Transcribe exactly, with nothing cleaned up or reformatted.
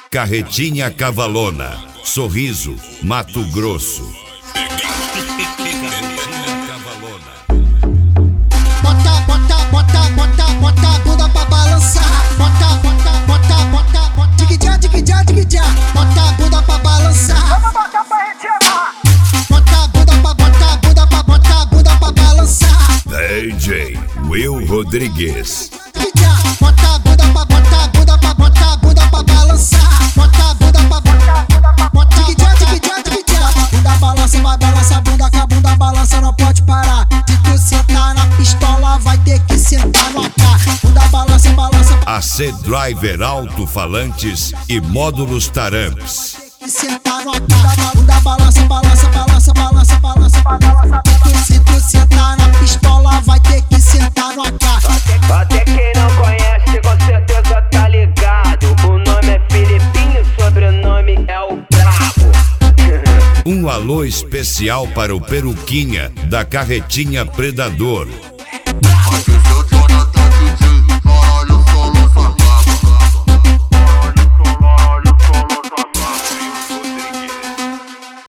Carretinha Cavalona, Sorriso, Mato Grosso. Bota, bota, bota, bota, bota a bunda pra balançar. Bota, bota, bota, bota, bota. Dig-já, dig-já, dig-já. Bota a bunda pra balançar. Vamos botar pra retirar. Bota a bunda pra, bota a bunda pra, bota a bunda pra balançar. D J Will Rodrigues. Dig-já, bota a bunda pra, bota a bunda pra, bota a bunda pra balançar. Bota a bunda pra, bota a bunda pra, bota dig-já, dig-já, dig-já. Bunda balança, vai balança a bunda, que a bunda balança não pode parar. Se tu sentar na pistola, vai ter que sentar no A K. Bunda balança, balança. A C Driver Alto-Falantes e Módulos Taramps. Que sentar no A K. Bunda balança, balança, balança, balança, balança, balança. Se tu sentar na pistola, vai ter que sentar no A K. Até quem não conhece, com certeza tá ligado. O nome é Filipinho, o sobrenome é o Brabo. Um alô especial para o Peruquinha, da Carretinha Predador.